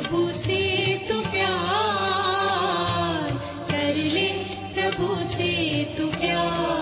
प्रभु से तू प्यार, कर ले प्रभु से तू प्यार।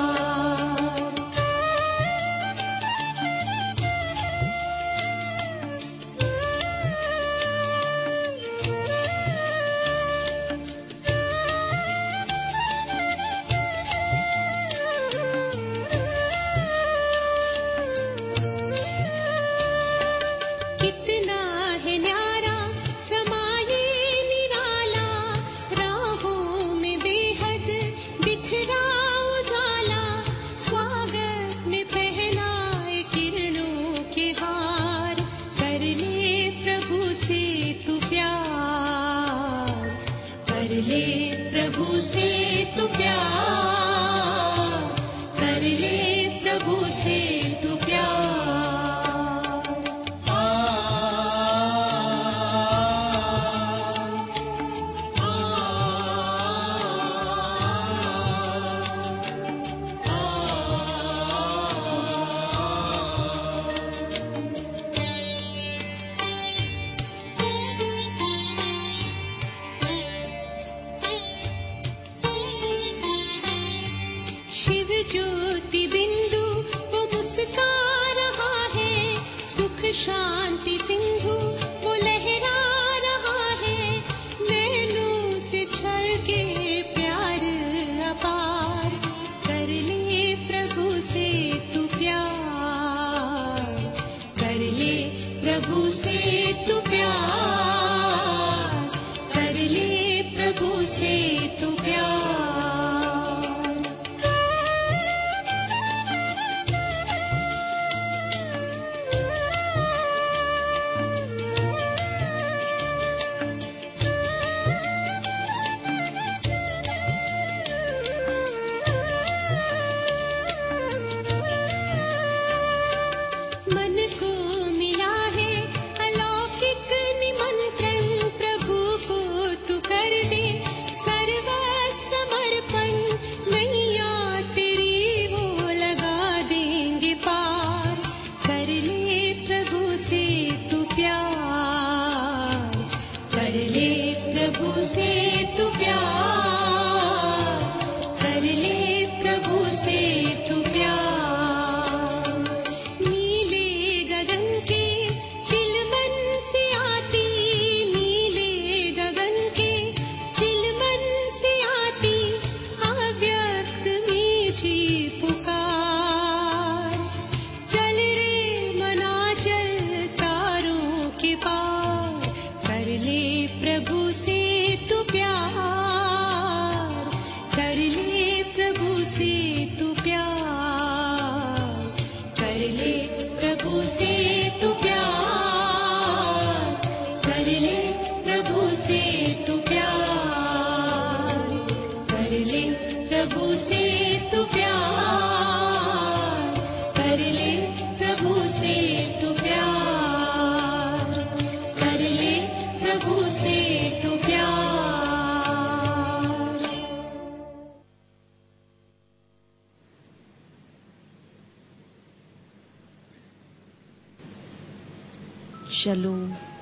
चलो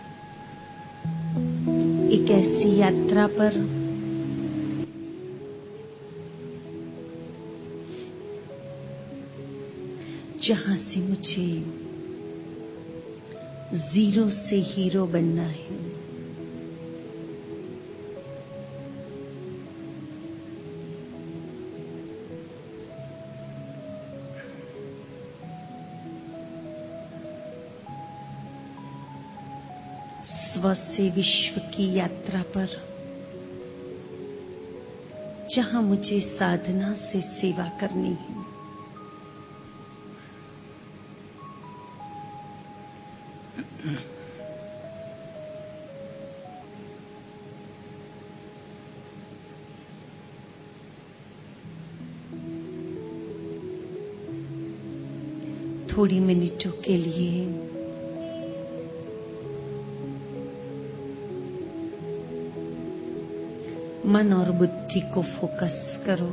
एक ऐसी यात्रा पर जहां से मुझे जीरो से हीरो बनना है। स्व से विश्व की यात्रा पर जहां मुझे साधना से सेवा करनी है। थोड़ी मिनटों के लिए मन और बुद्धि को फोकस करो।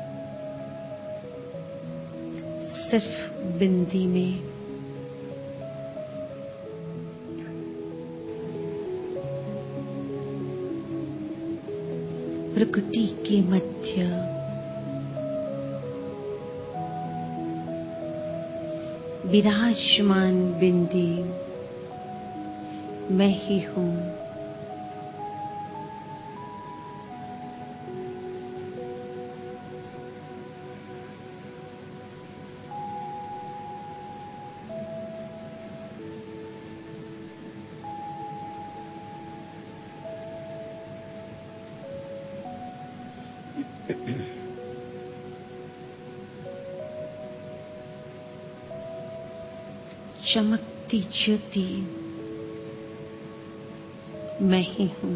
सिर्फ बिंदी में प्रकृति के मध्य विराजमान बिंदी मैं ही हूँ। चमकती ज्योति मैं ही हूँ।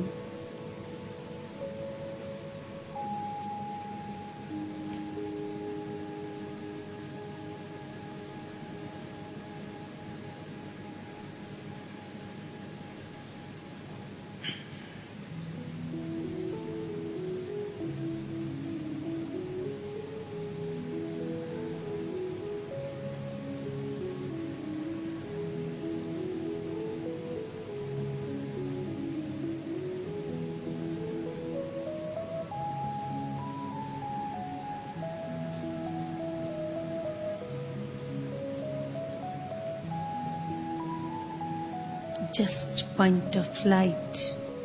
Just point of light.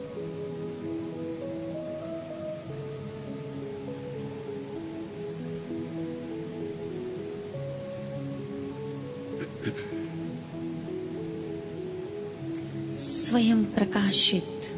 स्वयं प्रकाशित।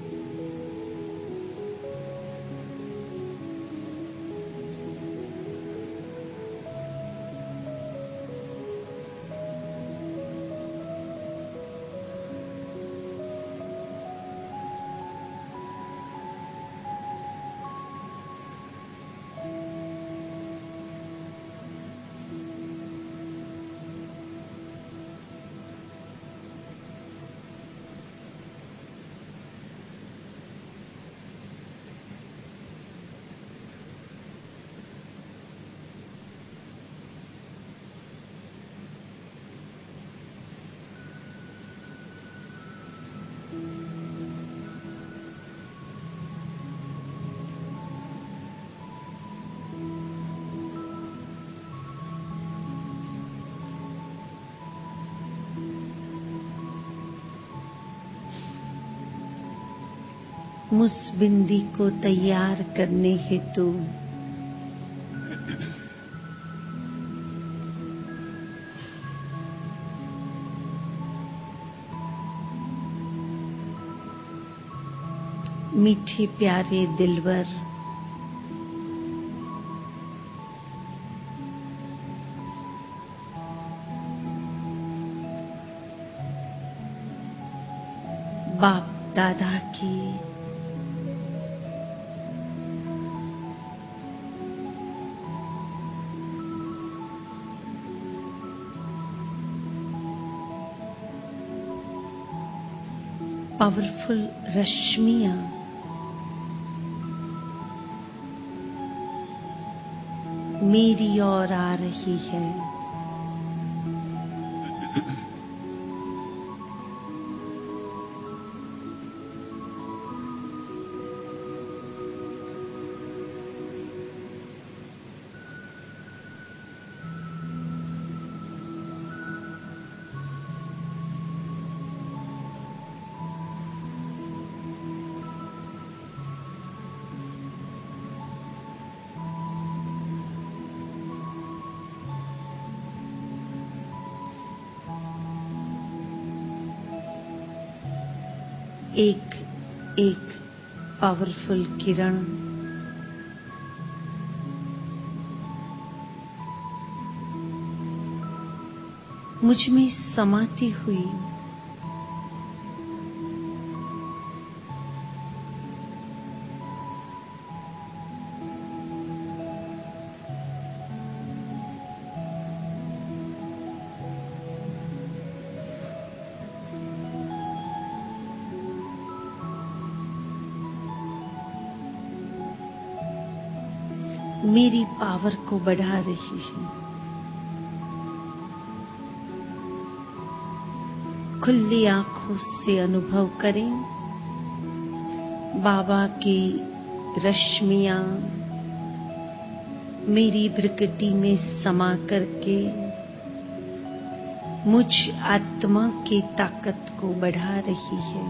मुझ बिंदी को तैयार करने हेतु मीठे प्यारे दिलवर बाप दादा की पावरफुल रश्मियां मेरी ओर आ रही है। एक एक पावरफुल किरण मुझ में समाती हुई मेरी पावर को बढ़ा रही है। खुली आंखों से अनुभव करें बाबा की रश्मियां मेरी भ्रुकुटी में समा करके मुझ आत्मा की ताकत को बढ़ा रही है।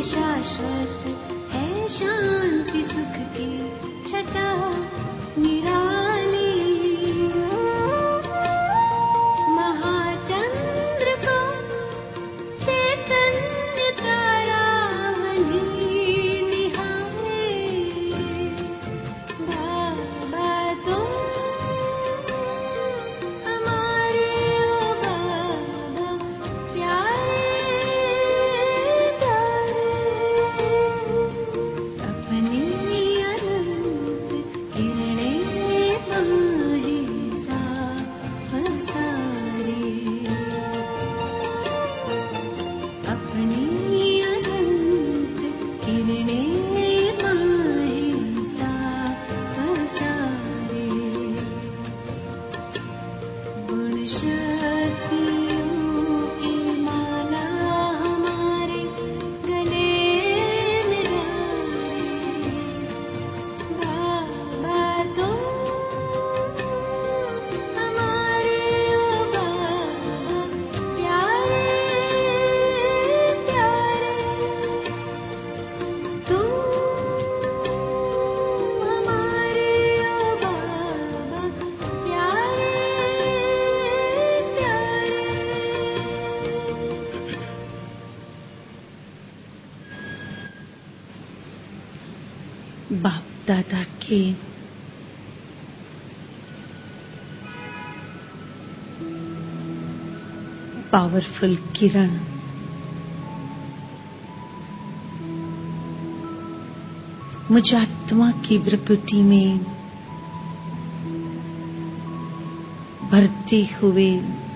शाश्वत है शांति सुख की छटा निराली। महाचंद्र को चैतन्य तारावली निहारे। बाबा तुम हमारे ओ बाबा प्यारे प्यारे। अपनी अनंत किरणें बाहें साफ सारे। अपनी अनंत किरणें बाहें साफ सारे। गुण शक्तियों की माला हमारे गले में डाले। बाबा तुम हमारे ओ बाबा प्यारे प्यारे। तुम हमारे ओ बाबा प्यारे प्यारे। बाप दादा के पावरफुल किरण मुझ आत्मा की प्रकृति में भरते हुए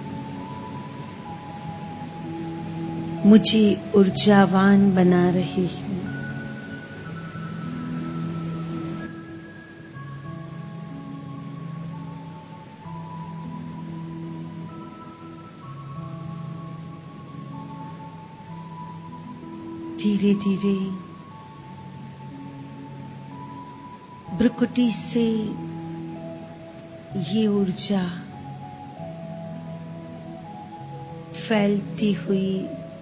मुझे ऊर्जावान बना रही है। धीरे धीरे भ्रुकुटी से ये ऊर्जा फैलती हुई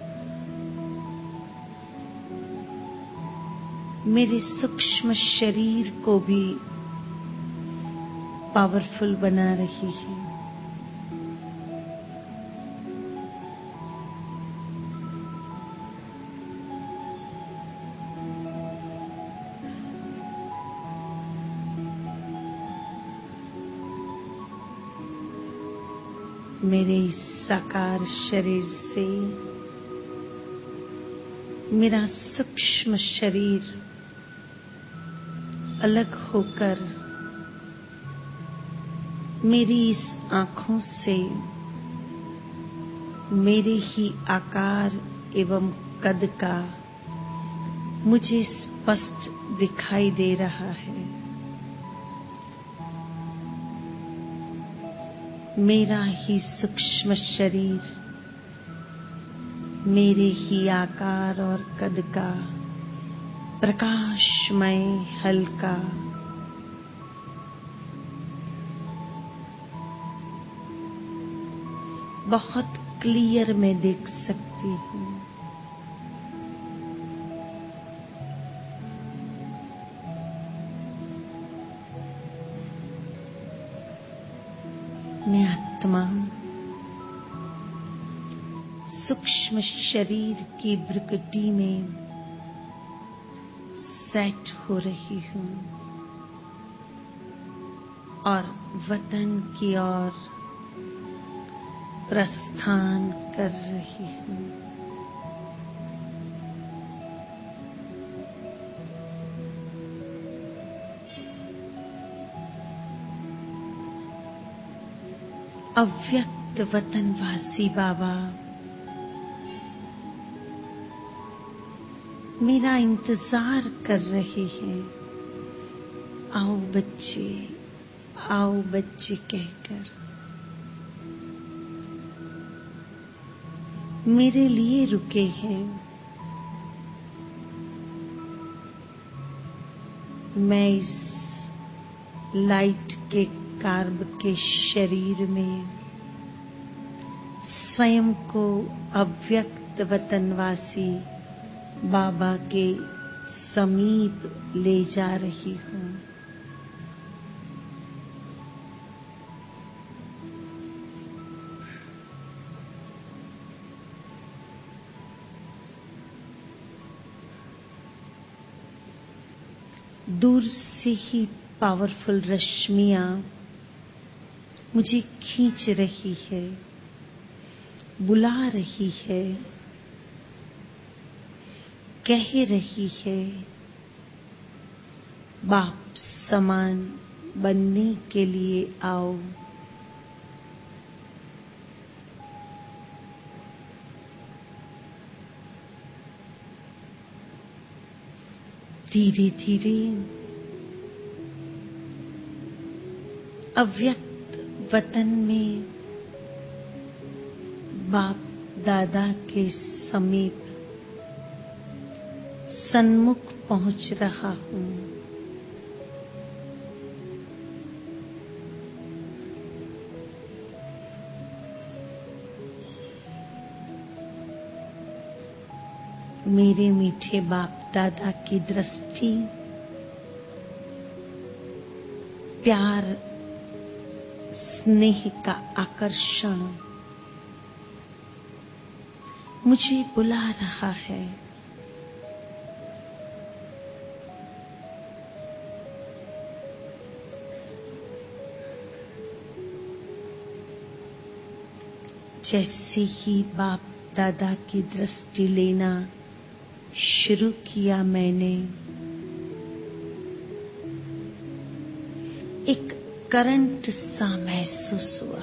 मेरे सूक्ष्म शरीर को भी पावरफुल बना रही है। मेरे इस साकार शरीर से मेरा सूक्ष्म शरीर अलग होकर मेरी इस आँखों से मेरे ही आकार एवं कद का मुझे स्पष्ट दिखाई दे रहा है। मेरा ही सूक्ष्म शरीर मेरे ही आकार और कद का प्रकाशमय हल्का बहुत क्लियर मैं देख सकती हूँ। मैं आत्मा सूक्ष्म शरीर की भ्रुकुटी में सेट हो रही हूँ और वतन की ओर प्रस्थान कर रही हूँ। अव्यक्त वतनवासी बाबा मेरा इंतजार कर रहे हैं। आओ बच्चे कहकर मेरे लिए रुके हैं। मैं इस लाइट के कार्ब के शरीर में स्वयं को अव्यक्त वतनवासी बाबा के समीप ले जा रही हूँ। दूर से ही पावरफुल रश्मियां मुझे खींच रही है, बुला रही है, कह रही है, बाप समान बनने के लिए आओ। धीरे धीरे अव्यक्त वतन में बाप दादा के समीप सन्मुख पहुंच रहा हूँ। मेरे मीठे बाप दादा की दृष्टि प्यार स्नेह का आकर्षण मुझे बुला रहा है। जैसे ही बाप दादा की दृष्टि लेना शुरू किया मैंने, एक करंट सा महसूस हुआ।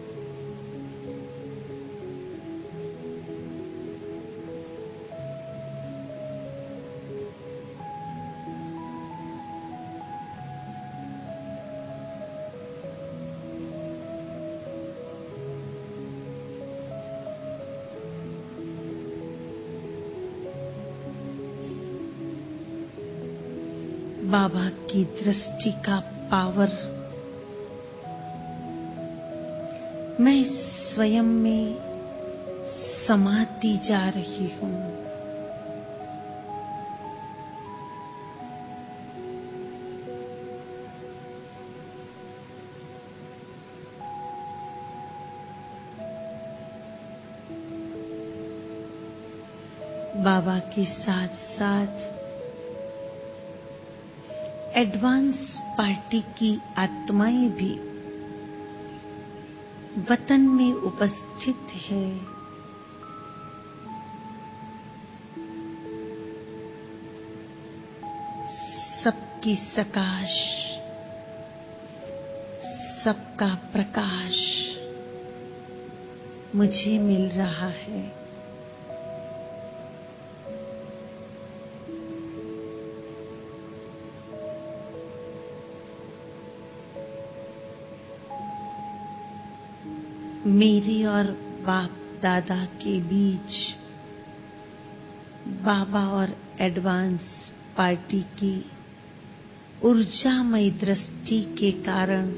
बाबा की दृष्टि का पावर मैं स्वयं में समाती जा रही हूँ। बाबा के साथ साथ एडवांस पार्टी की आत्माएं भी वतन में उपस्थित है। सबकी सकाश, सबका प्रकाश मुझे मिल रहा है। मेरी और बाप दादा के बीच बाबा और एडवांस पार्टी की ऊर्जामयी दृष्टि के कारण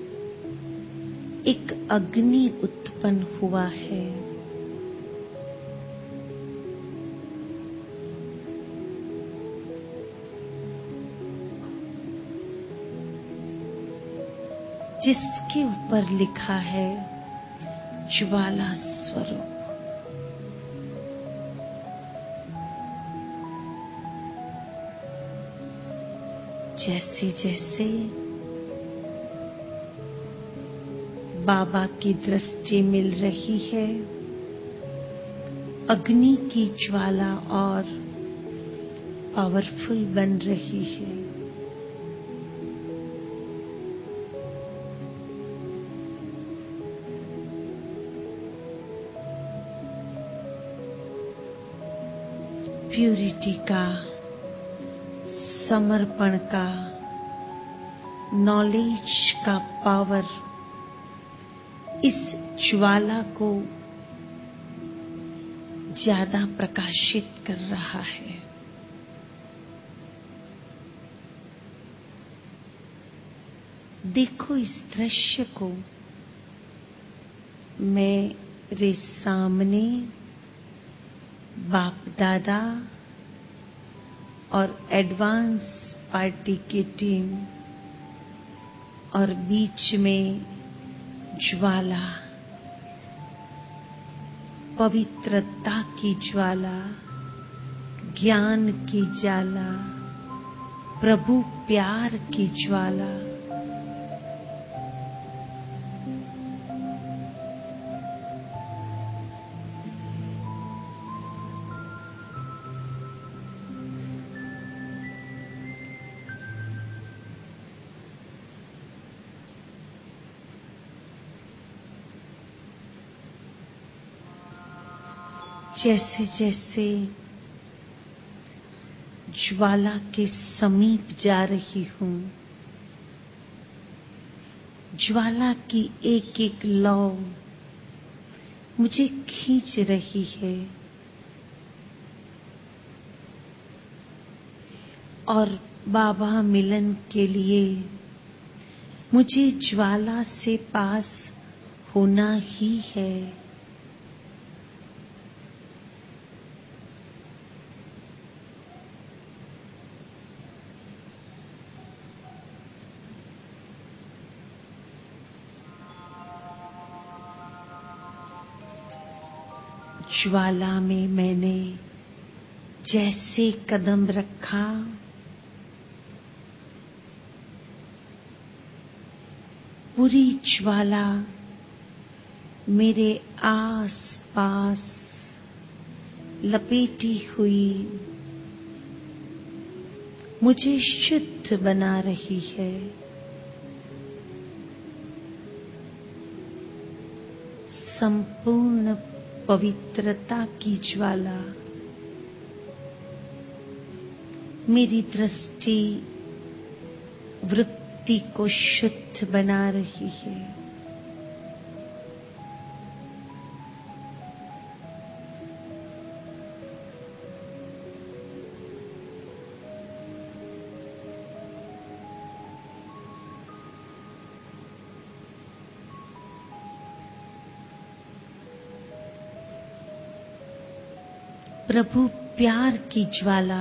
एक अग्नि उत्पन्न हुआ है। जिसके ऊपर लिखा है ज्वाला स्वरूप। जैसे जैसे बाबा की दृष्टि मिल रही है, अग्नि की ज्वाला और पावरफुल बन रही है। प्यूरिटी का, समर्पण का, नॉलेज का पावर इस ज्वाला को ज्यादा प्रकाशित कर रहा है। देखो इस दृश्य को, मेरे सामने बाप दादा और एडवांस पार्टी की टीम और बीच में ज्वाला, पवित्रता की ज्वाला, ज्ञान की ज्वाला, प्रभु प्यार की ज्वाला। जैसे जैसे ज्वाला के समीप जा रही हूं, ज्वाला की एक एक लौ मुझे खींच रही है और बाबा मिलन के लिए मुझे ज्वाला से पास होना ही है। ज्वाला में मैंने जैसे कदम रखा, पूरी ज्वाला मेरे आस पास लपेटी हुई मुझे शुद्ध बना रही है। संपूर्ण पवित्रता की ज्वाला मेरी दृष्टि, वृत्ति को शुद्ध बना रही है। प्रभु प्यार की ज्वाला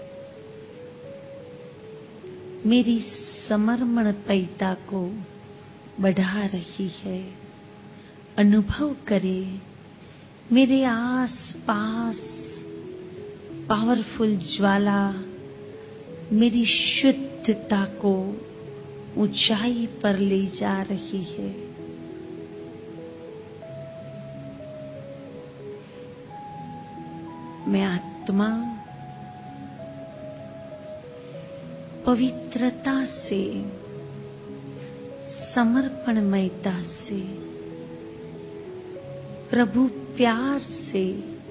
मेरी समर्पणता को बढ़ा रही है। अनुभव करें, मेरे आस पास पावरफुल ज्वाला मेरी शुद्धता को ऊंचाई पर ले जा रही है। मैं आत्मा पवित्रता से, समर्पणमयता से, प्रभु प्यार से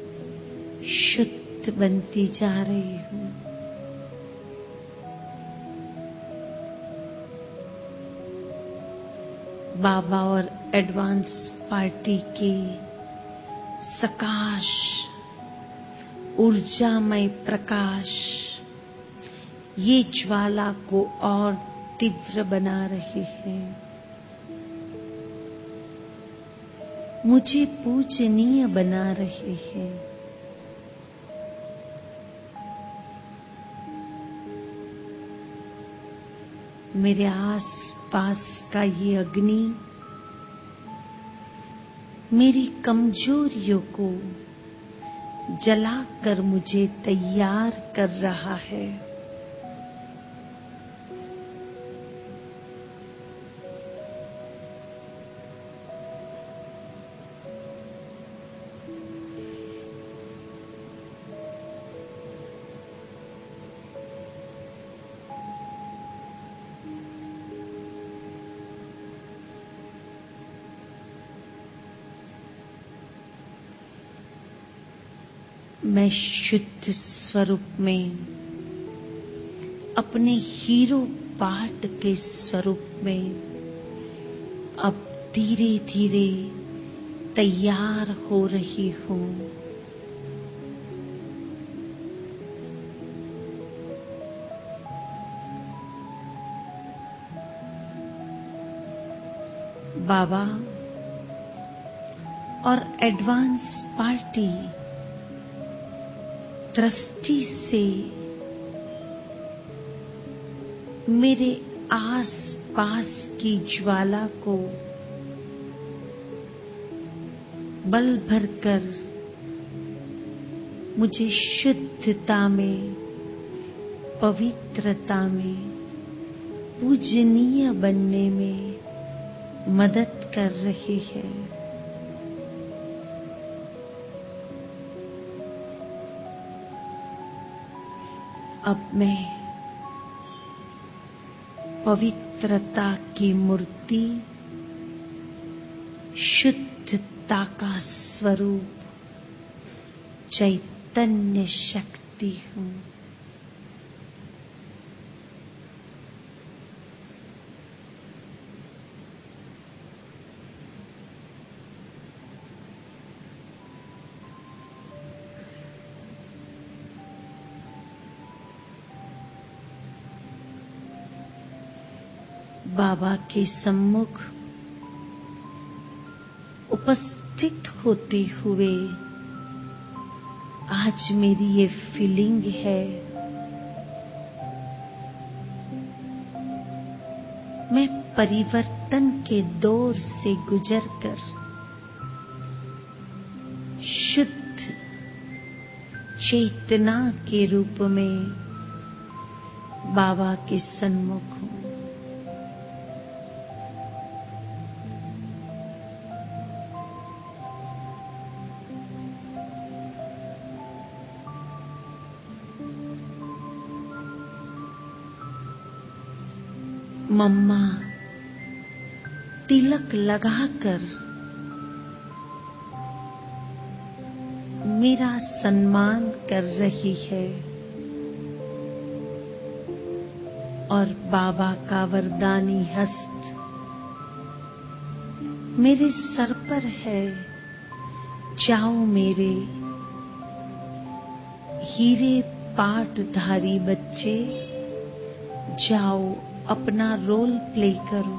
शुद्ध बनती जा रही हूं। बाबा और एडवांस पार्टी के सकाश, ऊर्जामय प्रकाश ये ज्वाला को और तीव्र बना रही है। मुझे पूजनीय बना रही है। मेरे आस पास का ये अग्नि मेरी कमजोरियों को जलाकर मुझे तैयार कर रहा है। मैं शुद्ध स्वरूप में, अपने हीरो पाठ के स्वरूप में अब धीरे धीरे तैयार हो रही हूं। बाबा और एडवांस पार्टी दृष्टि से मेरे आस पास की ज्वाला को बल भरकर मुझे शुद्धता में, पवित्रता में, पूजनीय बनने में मदद कर रही है। अब मैं पवित्रता की मूर्ति, शुद्धता का स्वरूप, चैतन्य शक्ति हूँ। बाबा के सम्मुख उपस्थित होते हुए आज मेरी ये फीलिंग है, मैं परिवर्तन के दौर से गुजरकर शुद्ध चेतना के रूप में बाबा के सन्मुख हूँ। मम्मा तिलक लगाकर मेरा सम्मान कर रही है और बाबा का वरदानी हस्त मेरे सर पर है। जाओ मेरे हीरे पाठधारी बच्चे, जाओ अपना रोल प्ले करो।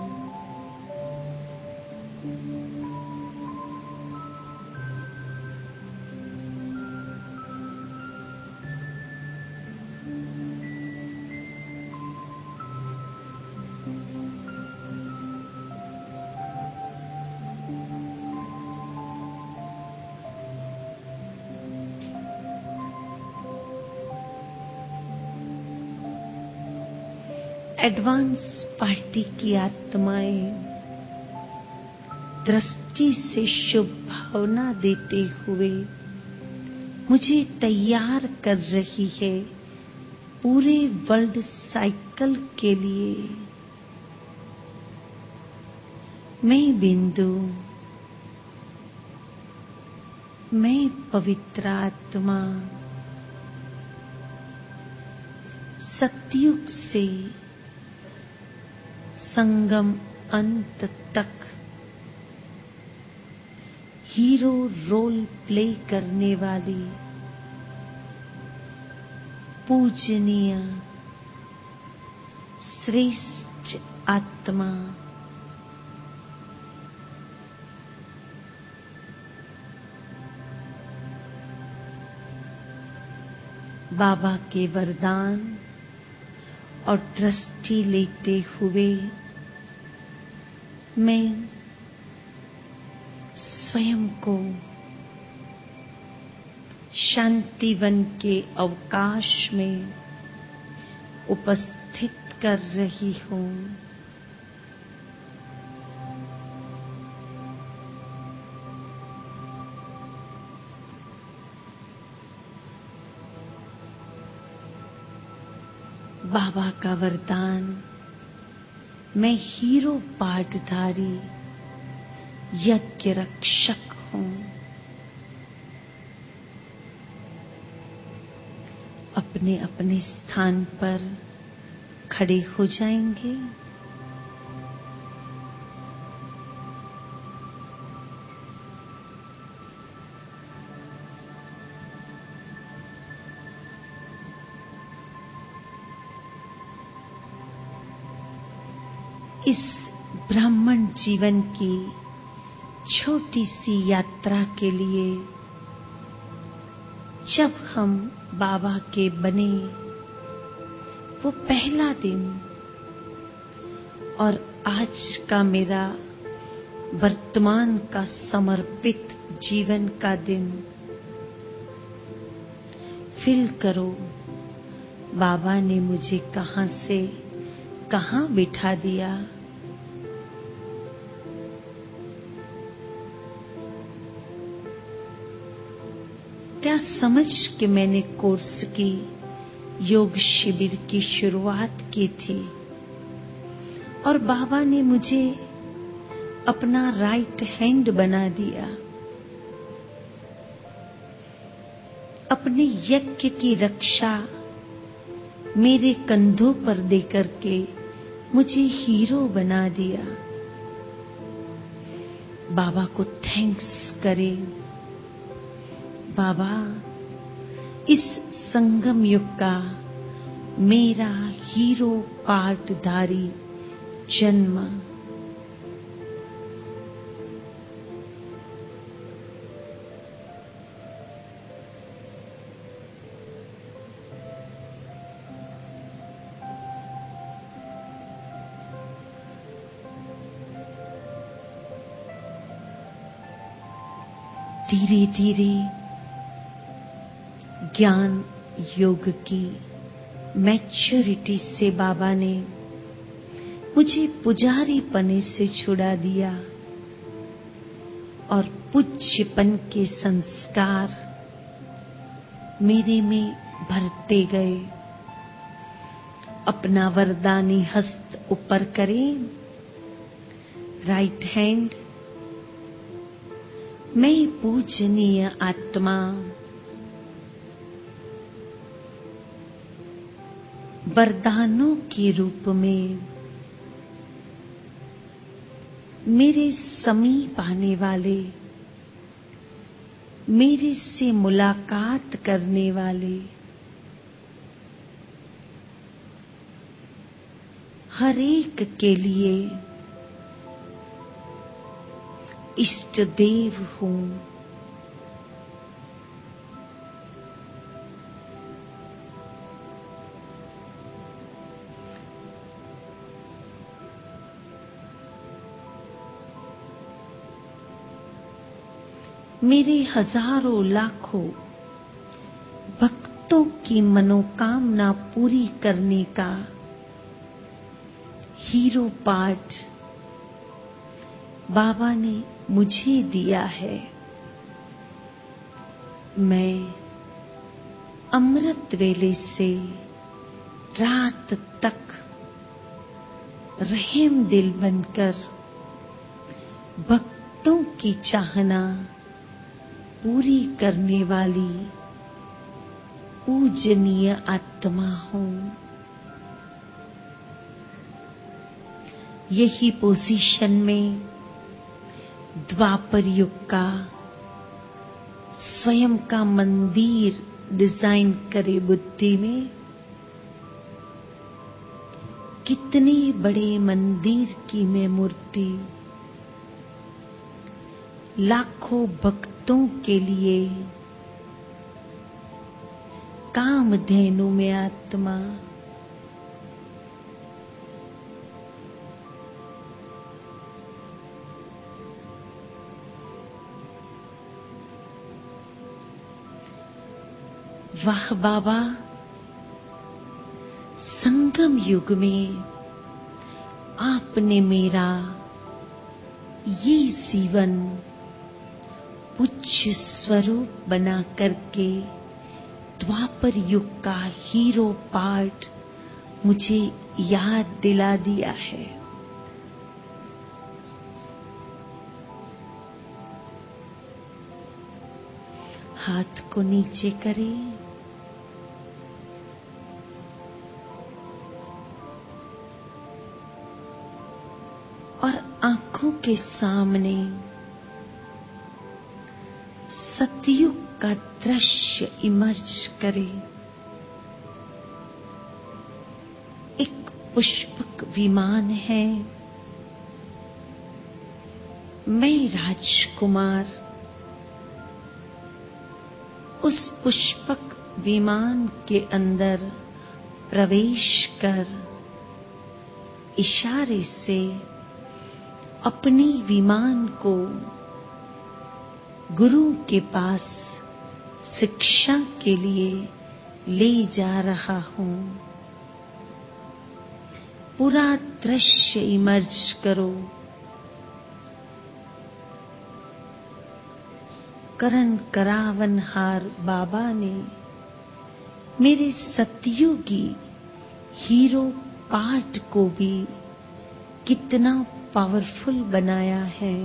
एडवांस पार्टी की आत्माएं दृष्टि से शुभ भावना देते हुए मुझे तैयार कर रही है पूरे वर्ल्ड साइकिल के लिए। मैं बिंदु, मैं पवित्र आत्मा सतयुग से संगम अंत तक हीरो रोल प्ले करने वाली पूजनीय श्रेष्ठ आत्मा, बाबा के वरदान और दृष्टि लेते हुए मैं स्वयं को शांतिवन के अवकाश में उपस्थित कर रही हूँ। बाबा का वरदान, मैं हीरो पाठधारी यज्ञ रक्षक हूँ। अपने अपने स्थान पर खड़े हो जाएंगे। इस ब्राह्मण जीवन की छोटी सी यात्रा के लिए जब हम बाबा के बने वो पहला दिन और आज का मेरा वर्तमान का समर्पित जीवन का दिन फील करो बाबा ने मुझे कहां से कहां बिठा दिया। क्या समझ के मैंने कोर्स की योग शिविर की शुरुआत की थी और बाबा ने मुझे अपना राइट हैंड बना दिया। अपने यज्ञ की रक्षा मेरे कंधों पर देकर के मुझे हीरो बना दिया। बाबा को थैंक्स करें। बाबा इस संगम युग का मेरा हीरो पार्टधारी जन्म धीरे धीरे ज्ञान योग की मैच्योरिटी से बाबा ने मुझे पुजारी पने से छुड़ा दिया और पूज्यपन के संस्कार मेरे में भरते गए। अपना वरदानी हस्त ऊपर करें, राइट हैंड। मैं पूजनीय आत्मा वरदानों के रूप में मेरे समीप आने वाले, मेरे से मुलाकात करने वाले हर एक के लिए इष्ट देव हूं। मेरे हजारों लाखों भक्तों की मनोकामना पूरी करने का हीरो पार्ट बाबा ने मुझे दिया है। मैं अमृत वेले से रात तक रहम दिल बनकर भक्तों की चाहना पूरी करने वाली पूजनीय आत्मा हूं। यही पोजीशन में द्वापर युग का स्वयं का मंदिर डिजाइन करे बुद्धि में। कितने बड़े मंदिर की मैं मूर्ति लाखों भक्तों के लिए कामधेनु में आत्मा वाह बाबा, संगम युग में आपने मेरा ये जीवन पूज्य स्वरूप बना करके द्वापर युग का हीरो पार्ट मुझे याद दिला दिया है। हाथ को नीचे करें और आंखों के सामने सतयुग का दृश्य इमर्ज करे। एक पुष्पक विमान है, मैं राजकुमार उस पुष्पक विमान के अंदर प्रवेश कर इशारे से अपनी विमान को गुरु के पास शिक्षा के लिए ले जा रहा हूं। पूरा दृश्य इमर्ज करो। करण करावनहार बाबा ने मेरे सतयुगी हीरो पार्ट को भी कितना पावरफुल बनाया है।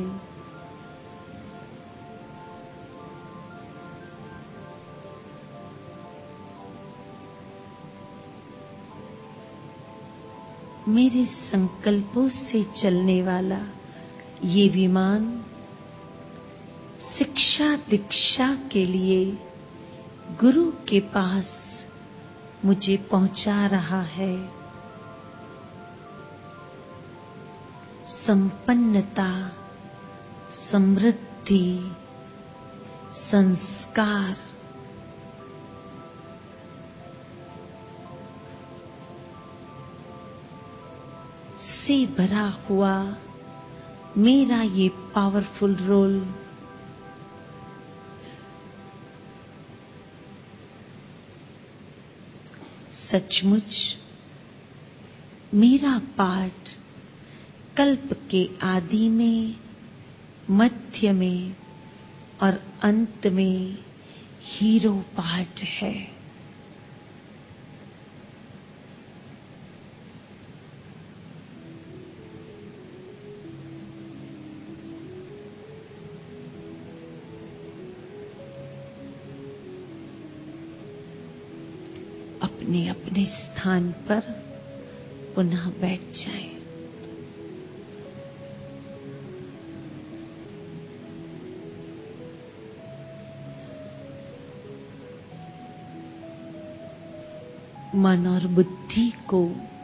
मेरे संकल्पों से चलने वाला ये विमान शिक्षा दीक्षा के लिए गुरु के पास मुझे पहुंचा रहा है। संपन्नता, समृद्धि, संस्कार से भरा हुआ मेरा ये पावरफुल रोल सचमुच मेरा पार्ट कल्प के आदि में, मध्य में और अंत में हीरो पार्ट है। अपने अपने स्थान पर पुनः बैठ जाएं। मन और बुद्धि को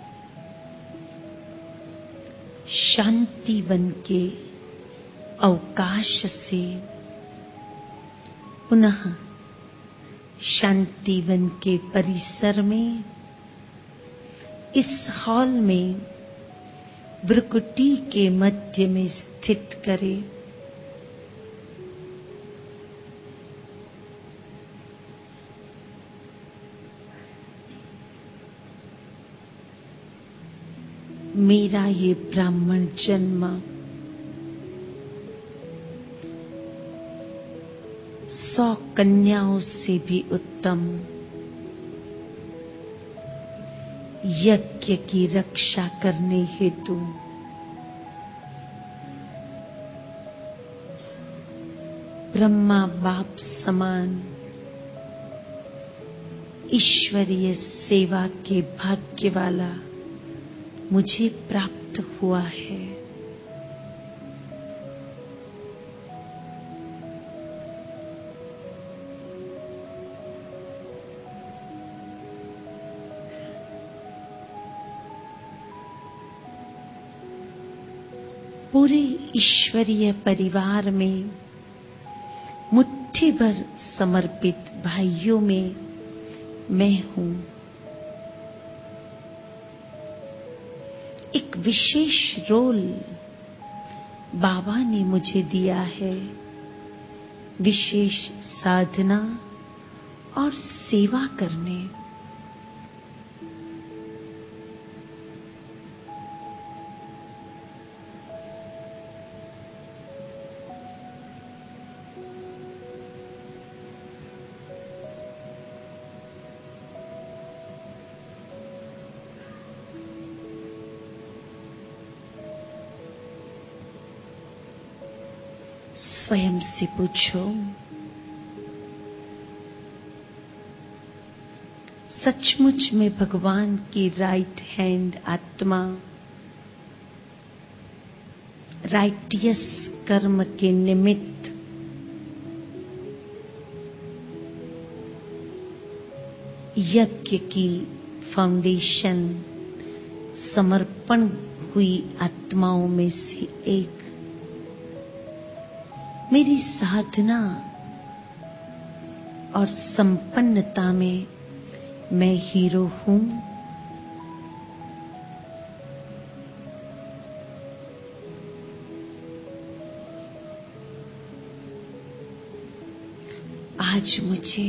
शांतिवन के अवकाश से पुनः शांतिवन के परिसर में, इस हॉल में भ्रुकुटी के मध्य में स्थित करें। मेरा ये ब्राह्मण जन्म 100 कन्याओं से भी उत्तम यज्ञ की रक्षा करने हेतु ब्रह्मा बाप समान ईश्वरीय सेवा के भाग्य वाला मुझे प्राप्त हुआ है। पूरे ईश्वरीय परिवार में मुट्ठी भर समर्पित भाइयों में मैं हूं। एक विशेष रोल बाबा ने मुझे दिया है, विशेष साधना और सेवा करने। स्वयं से पूछो, सचमुच में भगवान की राइट हैंड आत्मा राइटियस कर्म के निमित्त यज्ञ की फाउंडेशन समर्पण हुई आत्माओं में से एक। मेरी साधना और संपन्नता में मैं हीरो हूं। आज मुझे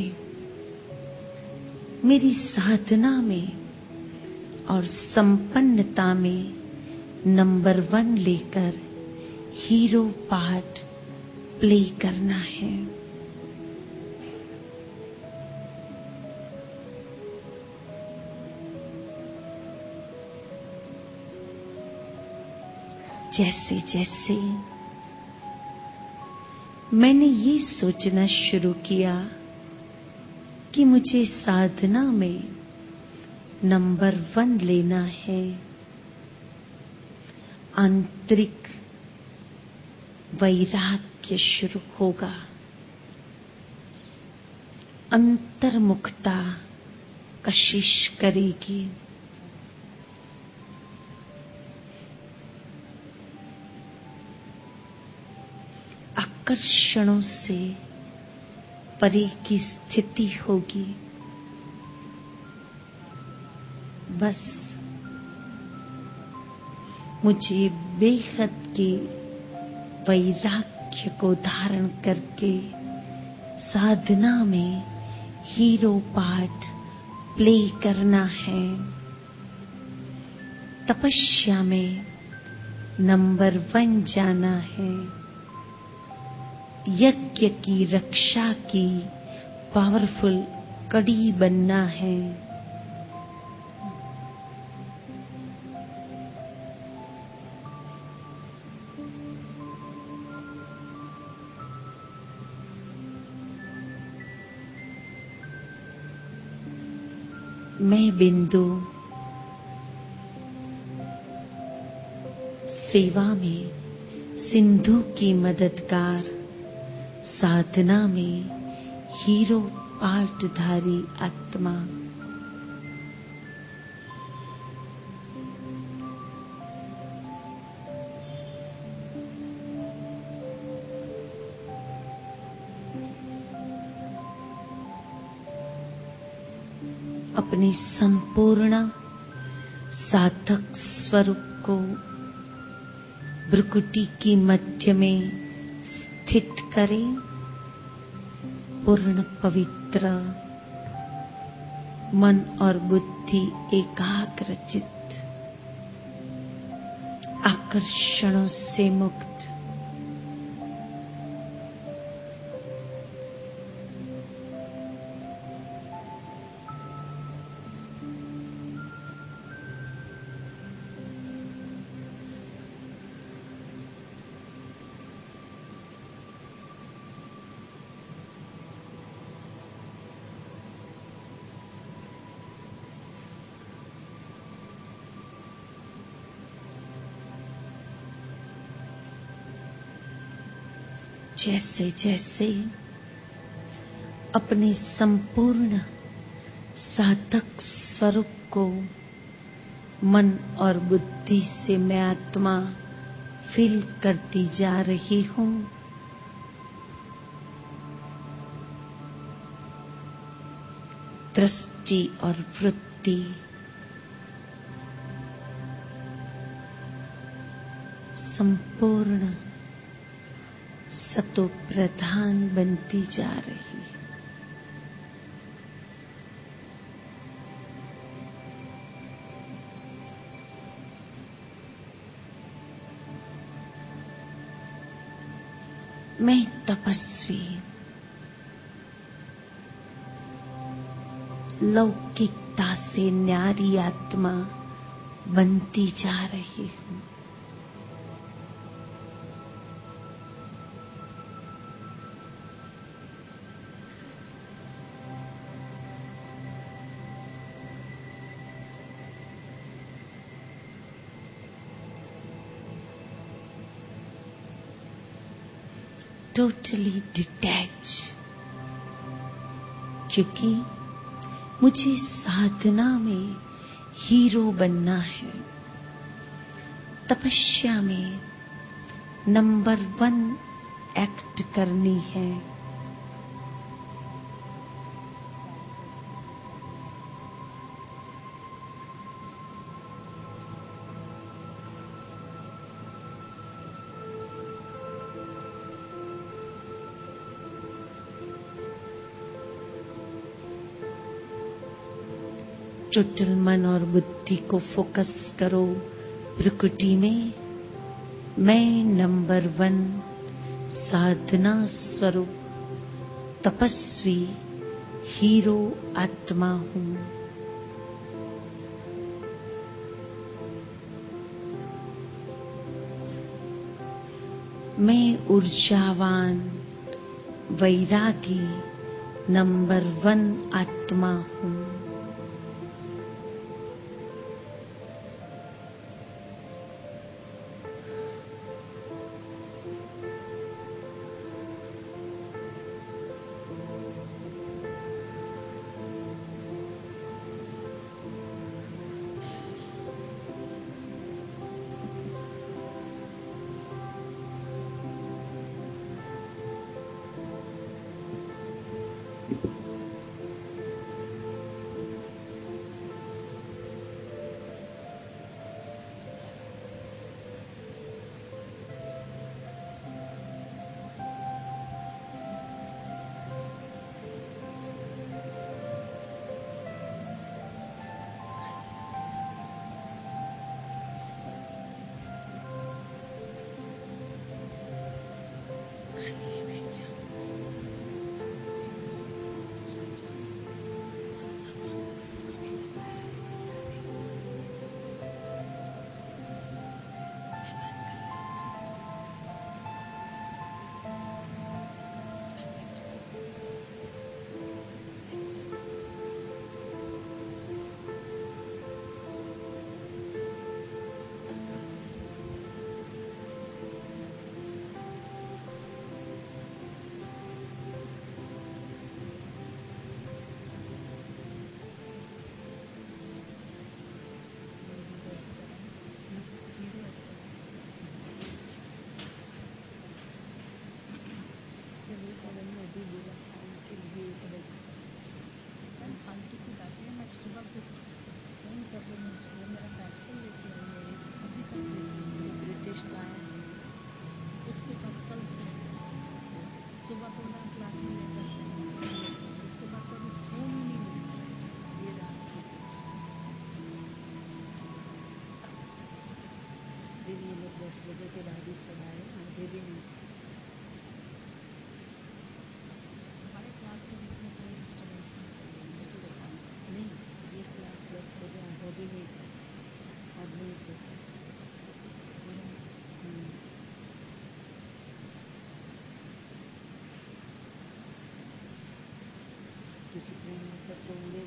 मेरी साधना में और संपन्नता में नंबर 1 लेकर हीरो पार्ट प्ले करना है। जैसे जैसे मैंने ये सोचना शुरू किया कि मुझे साधना में नंबर 1 लेना है, आंतरिक वैराग्य शुरू होगा, अंतर्मुखता कशिश करेगी। आकर्षणों से परे की स्थिति होगी। बस मुझे बेहद के वैराग्य को धारण करके साधना में हीरो पार्ट प्ले करना है। तपस्या में नंबर 1 जाना है। यज्ञ की रक्षा की पावरफुल कड़ी बनना है। मैं बिंदु सेवा में सिंधु की मददगार, साधना में हीरो पार्टधारी आत्मा। अपने संपूर्ण साधक स्वरूप को भ्रुकुटी की मध्य में स्थित करें। पूर्ण पवित्र मन और बुद्धि एकाग्रचित, आकर्षणों से मुक्त। जैसे जैसे अपने संपूर्ण साधक स्वरूप को मन और बुद्धि से मैं आत्मा फील करती जा रही हूँ, दृष्टि और वृत्ति संपूर्ण सतो प्रधान बनती जा रही है। मैं तपस्वी, लौकिकता से न्यारी आत्मा बनती जा रही हूँ। टोटली डिटैच, क्योंकि मुझे साधना में हीरो बनना है। तपस्या में नंबर 1 एक्ट करनी है। टोटल मन और बुद्धि को फोकस करो प्रकृति में। मैं नंबर 1 साधना स्वरूप तपस्वी हीरो आत्मा हूँ। मैं ऊर्जावान वैरागी नंबर 1 आत्मा हूँ। क्योंकि प्रेम में सब तो होंगे